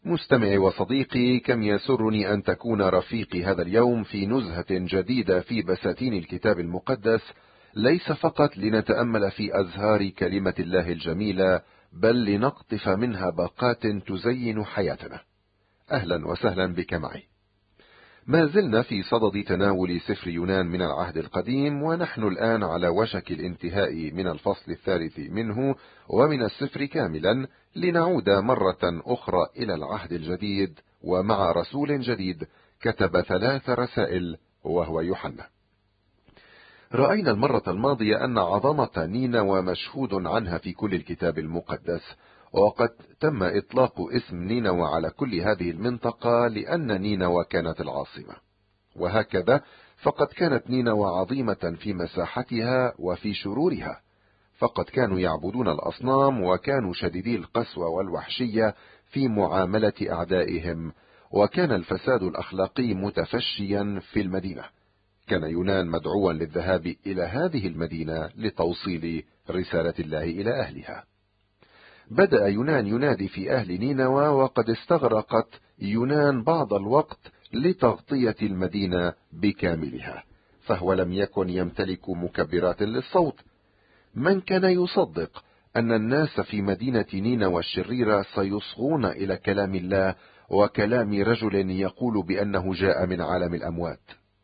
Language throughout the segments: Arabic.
مستمعي وصديقي، كم يسرني أن تكون رفيقي هذا اليوم في نزهة جديدة في بساتين الكتاب المقدس، ليس فقط لنتأمل في أزهار كلمة الله الجميلة، بل لنقطف منها باقات تزين حياتنا. أهلا وسهلا بك معي. ما زلنا في صدد تناول سفر يونان من العهد القديم، ونحن الآن على وشك الانتهاء من الفصل الثالث منه ومن السفر كاملا، لنعود مرة أخرى إلى العهد الجديد ومع رسول جديد كتب 3 رسائل وهو يوحنا. رأينا المرة الماضية أن عظمة نينوى مشهود عنها في كل الكتاب المقدس، وقد تم إطلاق اسم نينوى على كل هذه المنطقة لأن نينوى كانت العاصمة. وهكذا فقد كانت نينوى عظيمة في مساحتها وفي شرورها، فقد كانوا يعبدون الأصنام وكانوا شديدي القسوة والوحشية في معاملة أعدائهم، وكان الفساد الأخلاقي متفشيا في المدينة. كان يونان مدعوا للذهاب إلى هذه المدينة لتوصيل رسالة الله إلى أهلها. بدأ يونان ينادي في أهل نينوى، وقد استغرقت يونان بعض الوقت لتغطية المدينة بكاملها، فهو لم يكن يمتلك مكبرات للصوت. من كان يصدق أن الناس في مدينة نينوى الشريرة سيصغون إلى كلام الله وكلام رجل يقول بأنه جاء من عالم الأموات؟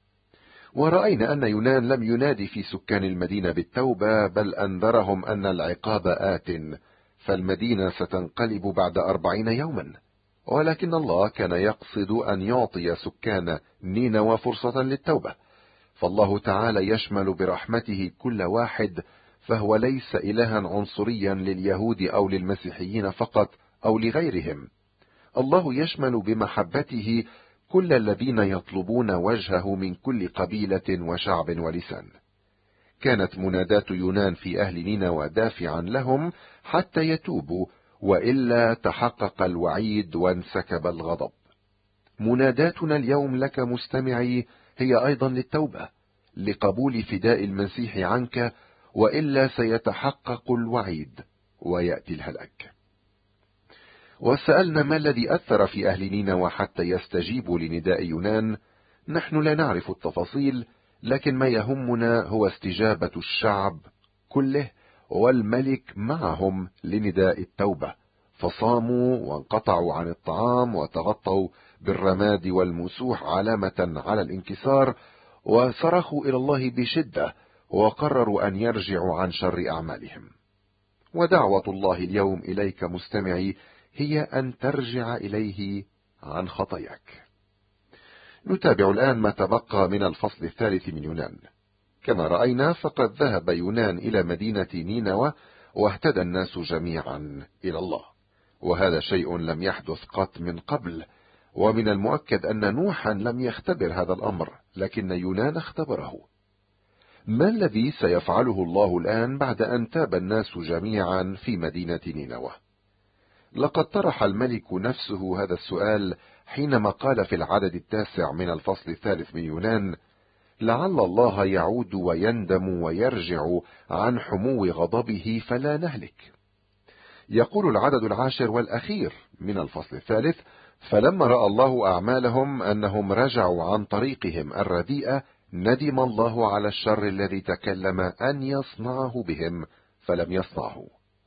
ورأينا أن يونان لم ينادي في سكان المدينة بالتوبة، بل أنذرهم أن العقاب آت، فالمدينة ستنقلب بعد 40 يوما. ولكن الله كان يقصد أن يعطي سكان نينوى فرصة للتوبة، فالله تعالى يشمل برحمته كل واحد، فهو ليس إلها عنصريا لليهود أو للمسيحيين فقط أو لغيرهم. الله يشمل بمحبته كل الذين يطلبون وجهه من كل قبيلة وشعب ولسان. كانت منادات يونان في أهل نينوى دافعا لهم حتى يتوبوا، وإلا تحقق الوعيد وانسكب الغضب. مناداتنا اليوم لك مستمعي هي أيضا للتوبة، لقبول فداء المسيح عنك، وإلا سيتحقق الوعيد ويأتي الهلاك. وسألنا ما الذي أثر في أهل نينوى حتى يستجيبوا لنداء يونان. نحن لا نعرف التفاصيل، لكن ما يهمنا هو استجابة الشعب كله والملك معهم لنداء التوبة، فصاموا وانقطعوا عن الطعام وتغطوا بالرماد والمسوح علامة على الانكسار، وصرخوا إلى الله بشدة وقرروا أن يرجعوا عن شر أعمالهم. ودعوة الله اليوم إليك مستمعي هي أن ترجع إليه عن خطاياك. نتابع الآن ما تبقى من الفصل الثالث من يونان. كما رأينا فقد ذهب يونان إلى مدينة نينوى، واهتدى الناس جميعا إلى الله، وهذا شيء لم يحدث قط من قبل. ومن المؤكد أن نوحا لم يختبر هذا الأمر، لكن يونان اختبره. ما الذي سيفعله الله الآن بعد أن تاب الناس جميعا في مدينة نينوى؟ لقد طرح الملك نفسه هذا السؤال حينما قال في العدد 9 من الفصل الثالث من يونان: لعل الله يعود ويندم ويرجع عن حمو غضبه فلا نهلك. يقول العدد 10 والأخير من الفصل الثالث: فلما رأى الله أعمالهم أنهم رجعوا عن طريقهم الرديئة، ندم الله على الشر الذي تكلم أن يصنعه بهم فلم يصنعه.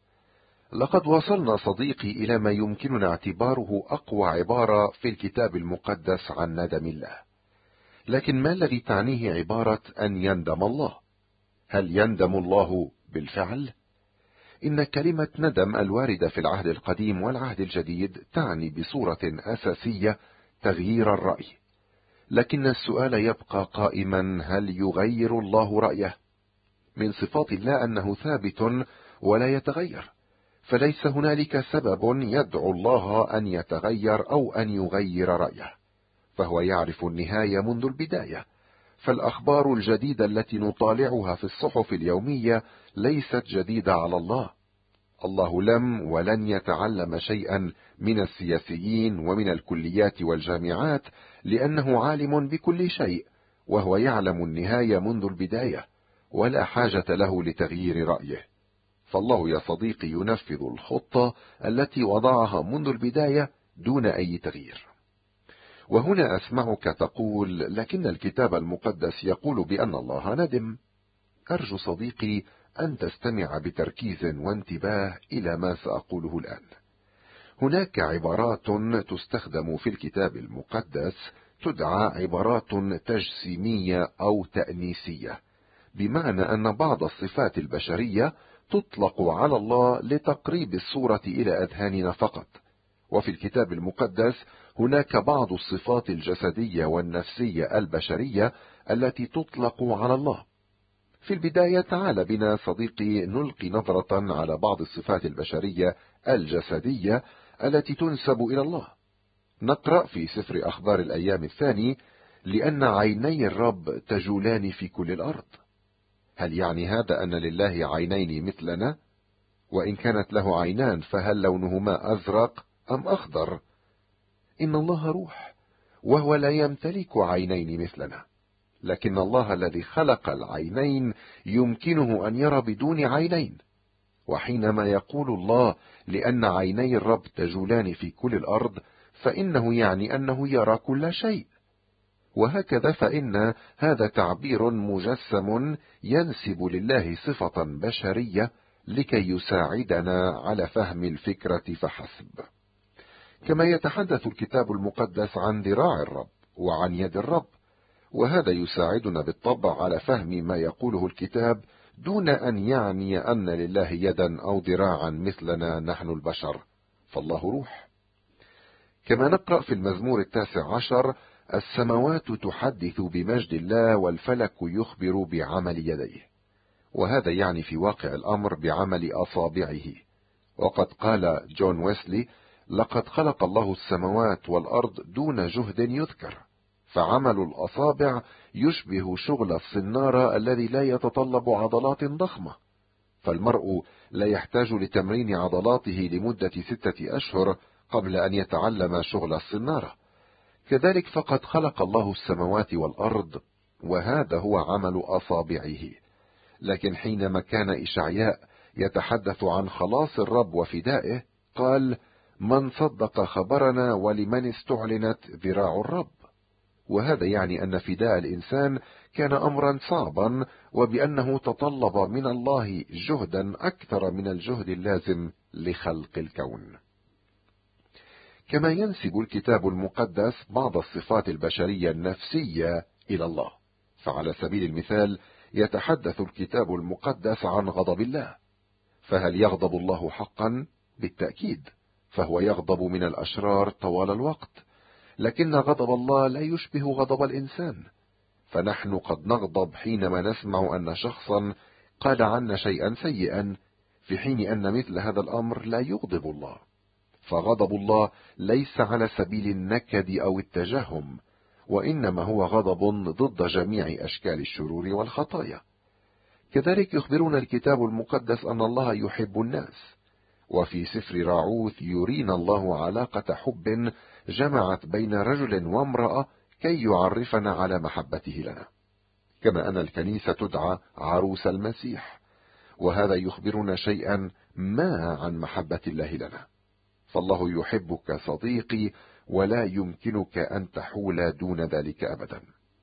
لقد وصلنا صديقي إلى ما يمكننا اعتباره أقوى عبارة في الكتاب المقدس عن ندم الله. لكن ما الذي تعنيه عبارة أن يندم الله؟ هل يندم الله بالفعل؟ إن كلمة ندم الواردة في العهد القديم والعهد الجديد تعني بصورة أساسية تغيير الرأي. لكن السؤال يبقى قائما: هل يغير الله رأيه؟ من صفات الله أنه ثابت ولا يتغير، فليس هنالك سبب يدعو الله أن يتغير أو أن يغير رأيه، فهو يعرف النهاية منذ البداية. فالأخبار الجديدة التي نطالعها في الصحف اليومية ليست جديدة على الله. الله لم ولن يتعلم شيئا من السياسيين ومن الكليات والجامعات، لأنه عالم بكل شيء، وهو يعلم النهاية منذ البداية، ولا حاجة له لتغيير رأيه. فالله يا صديقي ينفذ الخطة التي وضعها منذ البداية دون أي تغيير. وهنا أسمعك تقول: لكن الكتاب المقدس يقول بأن الله ندم. أرجو صديقي أن تستمع بتركيز وانتباه إلى ما سأقوله الآن. هناك عبارات تستخدم في الكتاب المقدس تدعى عبارات تجسيمية أو تأنيسية، بمعنى أن بعض الصفات البشرية تطلق على الله لتقريب الصورة إلى أذهاننا فقط. وفي الكتاب المقدس هناك بعض الصفات الجسدية والنفسية البشرية التي تطلق على الله. في البداية تعال بنا صديقي نلقي نظرة على بعض الصفات البشرية الجسدية التي تنسب إلى الله. نقرأ في سفر أخبار الأيام الثاني: لأن عيني الرب تجولان في كل الأرض. هل يعني هذا أن لله عينين مثلنا؟ وإن كانت له عينان فهل لونهما أزرق أم أخضر؟ إن الله روح، وهو لا يمتلك عينين مثلنا، لكن الله الذي خلق العينين يمكنه أن يرى بدون عينين. وحينما يقول الله لأن عيني الرب تجولان في كل الأرض، فإنه يعني أنه يرى كل شيء. وهكذا فإن هذا تعبير مجسم ينسب لله صفة بشرية لكي يساعدنا على فهم الفكرة فحسب. كما يتحدث الكتاب المقدس عن ذراع الرب وعن يد الرب، وهذا يساعدنا بالطبع على فهم ما يقوله الكتاب دون أن يعني أن لله يدا أو ذراعا مثلنا نحن البشر، فالله روح. كما نقرأ في المزمور 19: السماوات تحدث بمجد الله والفلك يخبر بعمل يديه. وهذا يعني في واقع الأمر بعمل أصابعه. وقد قال جون ويسلي: لقد خلق الله السماوات والأرض دون جهد يذكر، فعمل الأصابع يشبه شغل الصنارة الذي لا يتطلب عضلات ضخمة، فالمرء لا يحتاج لتمرين عضلاته لمدة 6 أشهر قبل أن يتعلم شغل الصنارة. كذلك فقد خلق الله السماوات والأرض، وهذا هو عمل أصابعه. لكن حينما كان إشعياء يتحدث عن خلاص الرب وفدائه قال: من صدق خبرنا ولمن استعلنت ذراع الرب. وهذا يعني أن فداء الإنسان كان أمرا صعبا، وبأنه تطلب من الله جهدا أكثر من الجهد اللازم لخلق الكون. كما ينسب الكتاب المقدس بعض الصفات البشرية النفسية إلى الله. فعلى سبيل المثال يتحدث الكتاب المقدس عن غضب الله. فهل يغضب الله حقا؟ بالتأكيد، فهو يغضب من الأشرار طوال الوقت، لكن غضب الله لا يشبه غضب الإنسان. فنحن قد نغضب حينما نسمع أن شخصا قال عنا شيئا سيئا، في حين أن مثل هذا الأمر لا يغضب الله. فغضب الله ليس على سبيل النكد أو التجهم، وإنما هو غضب ضد جميع أشكال الشرور والخطايا. كذلك يخبرنا الكتاب المقدس أن الله يحب الناس، وفي سفر راعوث يرينا الله علاقة حب جمعت بين رجل وامرأة كي يعرفنا على محبته لنا. كما أن الكنيسة تدعى عروس المسيح، وهذا يخبرنا شيئا ما عن محبة الله لنا. فالله يحبك صديقي، ولا يمكنك أن تحول دون ذلك أبدا.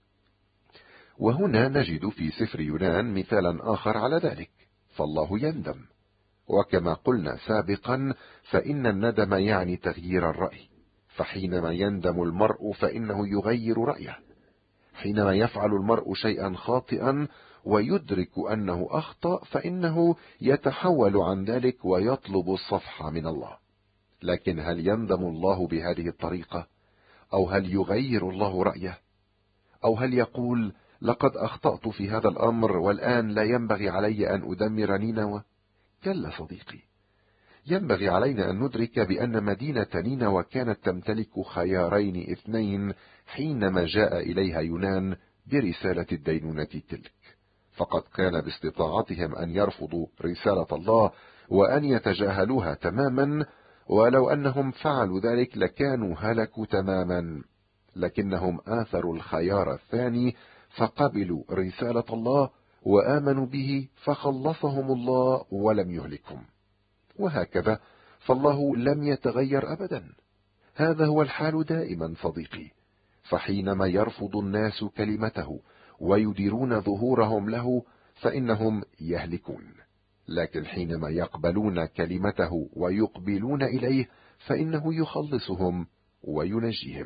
وهنا نجد في سفر يونان مثالا آخر على ذلك، فالله يندم. وكما قلنا سابقا فإن الندم يعني تغيير الرأي، فحينما يندم المرء فإنه يغير رأيه. حينما يفعل المرء شيئا خاطئا ويدرك أنه أخطأ فإنه يتحول عن ذلك ويطلب الصفح من الله. لكن هل يندم الله بهذه الطريقة؟ أو هل يغير الله رأيه؟ أو هل يقول: لقد أخطأت في هذا الأمر والآن لا ينبغي علي أن أدمر نينوى؟ كلا صديقي، ينبغي علينا أن ندرك بأن مدينة نينوى كانت تمتلك خيارين اثنين حينما جاء إليها يونان برسالة الدينونة تلك. فقد كان باستطاعتهم أن يرفضوا رسالة الله وأن يتجاهلوها تماما، ولو أنهم فعلوا ذلك لكانوا هلكوا تماما. لكنهم آثروا الخيار الثاني، فقبلوا رسالة الله وآمنوا به، فخلصهم الله ولم يهلكهم. وهكذا فالله لم يتغير أبدا. هذا هو الحال دائما صديقي، فحينما يرفض الناس كلمته ويديرون ظهورهم له فإنهم يهلكون، لكن حينما يقبلون كلمته ويقبلون إليه فإنه يخلصهم وينجيهم.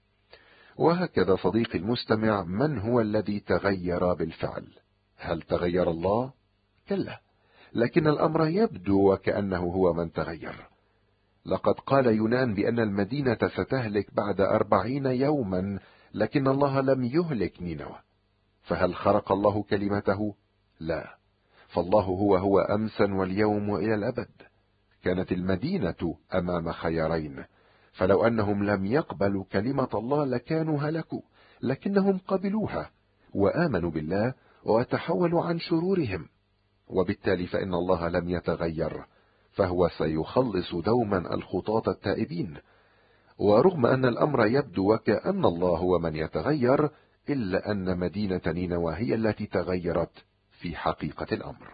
وهكذا صديقي المستمع، من هو الذي تغير بالفعل؟ هل تغير الله؟ كلا، لكن الأمر يبدو وكأنه هو من تغير. لقد قال يونان بأن المدينة ستهلك بعد 40 يوما، لكن الله لم يهلك نينوى. فهل خرق الله كلمته؟ لا، فالله هو أمسا واليوم وإلى الأبد. كانت المدينة أمام خيارين، فلو أنهم لم يقبلوا كلمة الله لكانوا هلكوا، لكنهم قبلوها وآمنوا بالله وتحولوا عن شرورهم، وبالتالي فإن الله لم يتغير، فهو سيخلص دوما الخطاة التائبين. ورغم أن الأمر يبدو وكأن الله هو من يتغير، إلا أن مدينة نينوى هي التي تغيرت في حقيقة الأمر.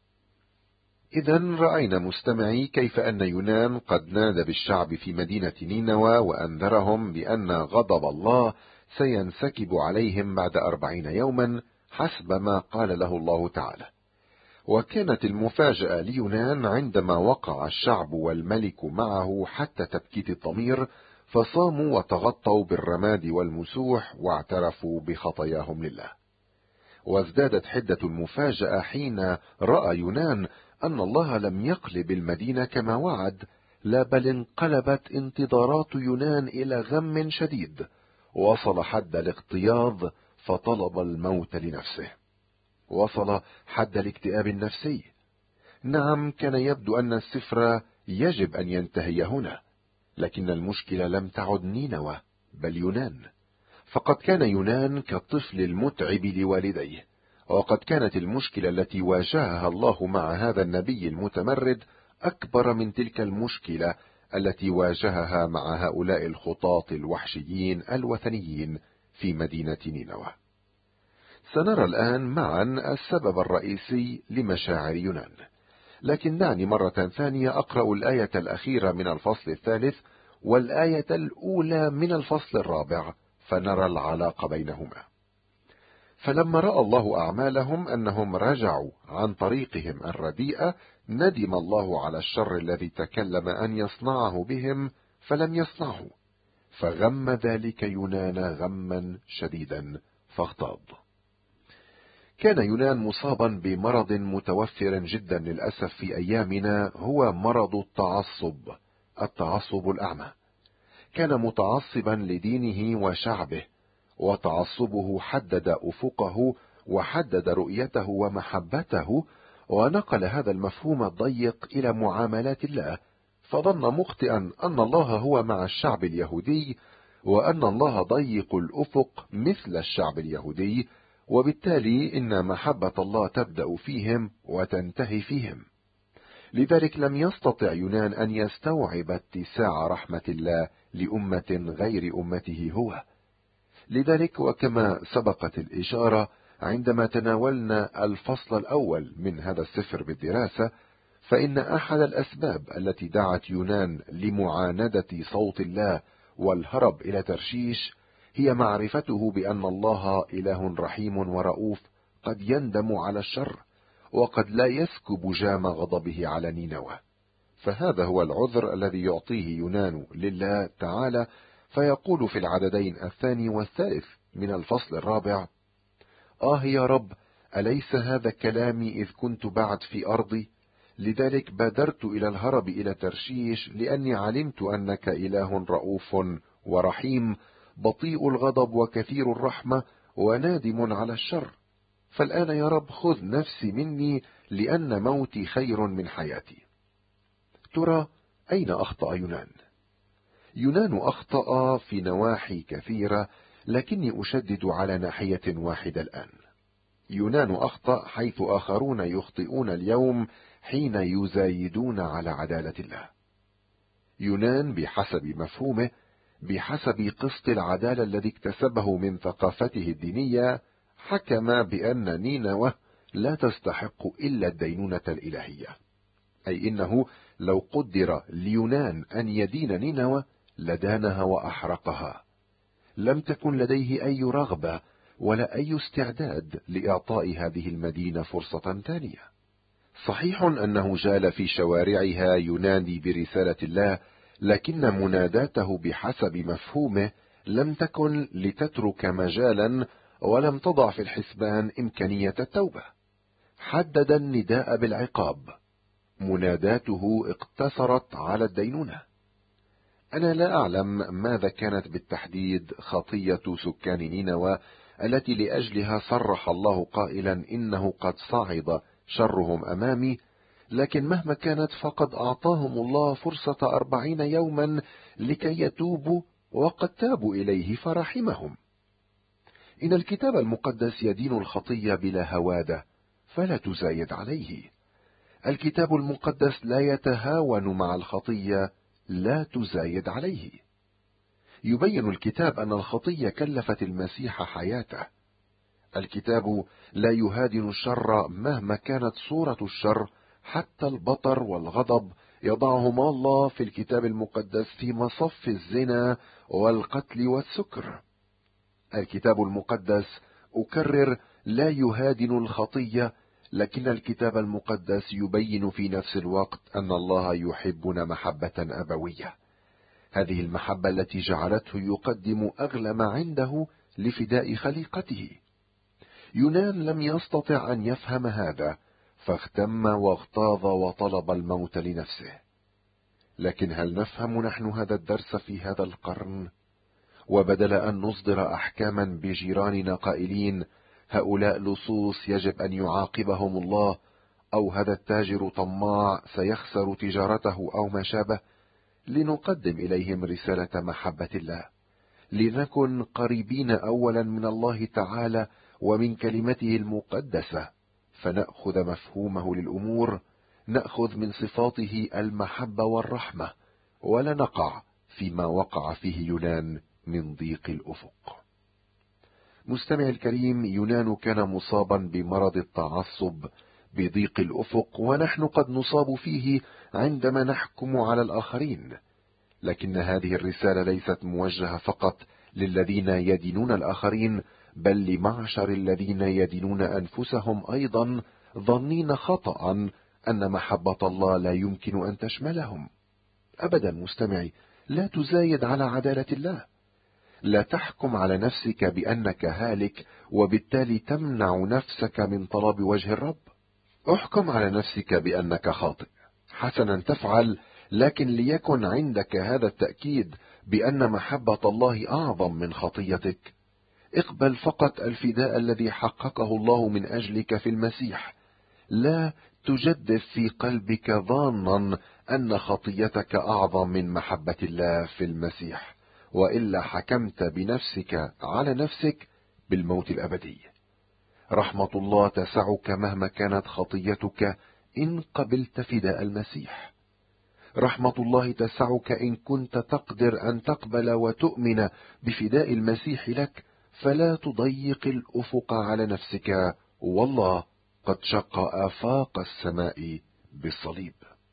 إذا رأينا مستمعي كيف أن يونان قد نادى بالشعب في مدينة نينوى وأنذرهم بأن غضب الله سينسكب عليهم بعد 40 يوما حسب ما قال له الله تعالى. وكانت المفاجأة ليونان عندما وقع الشعب والملك معه حتى تبكيت الضمير، فصاموا وتغطوا بالرماد والمسوح واعترفوا بخطاياهم لله. وازدادت حدة المفاجأة حين رأى يونان أن الله لم يقلب المدينة كما وعد، لا بل انقلبت انتظارات يونان إلى غم شديد، وصل حد الاغتياظ فطلب الموت لنفسه، وصل حد الاكتئاب النفسي. نعم، كان يبدو أن السفر يجب أن ينتهي هنا، لكن المشكلة لم تعد نينوى بل يونان. فقد كان يونان كالطفل المتعب لوالديه، وقد كانت المشكلة التي واجهها الله مع هذا النبي المتمرد أكبر من تلك المشكلة التي واجهها مع هؤلاء الخطاة الوحشيين الوثنيين في مدينة نينوى. سنرى الآن معا السبب الرئيسي لمشاعر يونان، لكن دعني مرة ثانية أقرأ الآية الأخيرة من الفصل 3 والآية الأولى من الفصل 4 فنرى العلاقة بينهما. فلما رأى الله أعمالهم أنهم رجعوا عن طريقهم الرديئة، ندم الله على الشر الذي تكلم أن يصنعه بهم فلم يصنعه، فغم ذلك يونان غما شديدا فاغتاظ. كان يونان مصابا بمرض متوفر جدا للأسف في أيامنا، هو مرض التعصب الأعمى. كان متعصبا لدينه وشعبه، وتعصبه حدد أفقه وحدد رؤيته ومحبته، ونقل هذا المفهوم الضيق إلى معاملات الله، فظن مخطئا أن الله هو مع الشعب اليهودي، وأن الله ضيق الأفق مثل الشعب اليهودي، وبالتالي إن محبة الله تبدأ فيهم وتنتهي فيهم. لذلك لم يستطع يونان أن يستوعب اتساع رحمة الله لأمة غير أمته هو. لذلك وكما سبقت الإشارة عندما تناولنا الفصل الأول من هذا السفر بالدراسة، فإن أحد الأسباب التي دعت يونان لمعاندة صوت الله والهرب إلى ترشيش هي معرفته بأن الله إله رحيم ورؤوف قد يندم على الشر، وقد لا يسكب جام غضبه على نينوى. فهذا هو العذر الذي يعطيه يونان لله تعالى، فيقول في العددين 2 و3 من الفصل 4: يا رب، أليس هذا كلامي إذ كنت بعد في أرضي؟ لذلك بادرت إلى الهرب إلى ترشيش، لأني علمت أنك إله رؤوف ورحيم، بطيء الغضب وكثير الرحمة، ونادم على الشر. فالآن يا رب خذ نفسي مني، لأن موتي خير من حياتي. ترى أين أخطأ يونان؟ يونان أخطأ في نواحي كثيرة، لكني أشدد على ناحية واحدة الآن. يونان أخطأ حيث آخرون يخطئون اليوم حين يزايدون على عدالة الله. يونان بحسب مفهومه، بحسب قسط العدالة الذي اكتسبه من ثقافته الدينية، حكم بأن نينوى لا تستحق إلا الدينونة الإلهية، أي إنه لو قدر ليونان أن يدين نينوى لدانها وأحرقها. لم تكن لديه أي رغبة ولا أي استعداد لإعطاء هذه المدينة فرصة ثانية. صحيح أنه جال في شوارعها ينادي برسالة الله، لكن مناداته بحسب مفهومه لم تكن لتترك مجالا، ولم تضع في الحسبان إمكانية التوبة. حدد النداء بالعقاب. مناداته اقتصرت على الدينونة. أنا لا أعلم ماذا كانت بالتحديد خطية سكان نينوى التي لأجلها صرح الله قائلا إنه قد صعد شرهم أمامي، لكن مهما كانت فقد أعطاهم الله فرصة 40 يوما لكي يتوبوا، وقد تابوا إليه فرحمهم. إن الكتاب المقدس يدين الخطية بلا هوادة، فلا تزايد عليه. الكتاب المقدس لا يتهاون مع الخطية، لا تزايد عليه. يبين الكتاب أن الخطية كلفت المسيح حياته. الكتاب لا يهادن الشر مهما كانت صورة الشر، حتى البطر والغضب يضعهما الله في الكتاب المقدس في مصف الزنا والقتل والسكر. الكتاب المقدس، أكرر، لا يهادن الخطية، لكن الكتاب المقدس يبين في نفس الوقت أن الله يحبنا محبة أبوية. هذه المحبة التي جعلته يقدم أغلى ما عنده لفداء خليقته. يونان لم يستطع أن يفهم هذا، فاختم واغتاظ وطلب الموت لنفسه. لكن هل نفهم نحن هذا الدرس في هذا القرن؟ وبدل أن نصدر أحكاما بجيراننا قائلين هؤلاء لصوص يجب أن يعاقبهم الله، أو هذا التاجر طماع سيخسر تجارته أو ما شابه، لنقدم إليهم رسالة محبة الله، لنكن قريبين أولا من الله تعالى ومن كلمته المقدسة، فنأخذ مفهومه للأمور، نأخذ من صفاته المحبة والرحمة، ولا نقع فيما وقع فيه يونان من ضيق الأفق. مستمع الكريم، يونان كان مصابا بمرض التعصب بضيق الأفق، ونحن قد نصاب فيه عندما نحكم على الآخرين. لكن هذه الرسالة ليست موجهة فقط للذين يدينون الآخرين، بل لمعشر الذين يدينون أنفسهم أيضا، ظنين خطأ أن محبة الله لا يمكن أن تشملهم. أبدا مستمعي، لا تزايد على عدالة الله. لا تحكم على نفسك بأنك هالك وبالتالي تمنع نفسك من طلب وجه الرب. احكم على نفسك بأنك خاطئ، حسنا تفعل، لكن ليكن عندك هذا التأكيد بأن محبة الله أعظم من خطيتك. اقبل فقط الفداء الذي حققه الله من أجلك في المسيح. لا تجدف في قلبك ظانا أن خطيتك أعظم من محبة الله في المسيح، وإلا حكمت بنفسك على نفسك بالموت الأبدي. رحمة الله تسعك مهما كانت خطيتك إن قبلت فداء المسيح. رحمة الله تسعك إن كنت تقدر أن تقبل وتؤمن بفداء المسيح لك، فلا تضيق الأفق على نفسك، والله قد شق آفاق السماء بالصليب.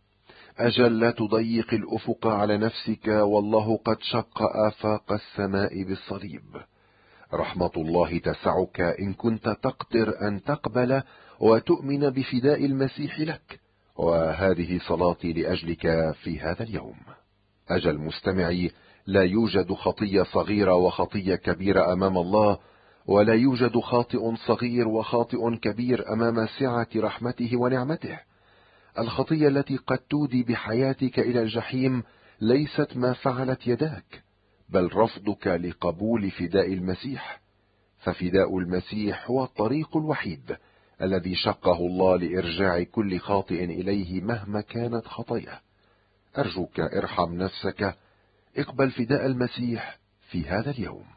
أجل لا تضيق الأفق على نفسك، والله قد شق آفاق السماء بالصليب. رحمة الله تسعك إن كنت تقدر أن تقبل وتؤمن بفداء المسيح لك، وهذه صلاتي لأجلك في هذا اليوم. أجل مستمعي، لا يوجد خطية صغيرة وخطية كبيرة أمام الله، ولا يوجد خاطئ صغير وخاطئ كبير أمام سعة رحمته ونعمته. الخطية التي قد تودي بحياتك إلى الجحيم ليست ما فعلت يداك، بل رفضك لقبول فداء المسيح. ففداء المسيح هو الطريق الوحيد الذي شقه الله لإرجاع كل خاطئ إليه مهما كانت خطاياه. أرجوك ارحم نفسك، اقبل فداء المسيح في هذا اليوم.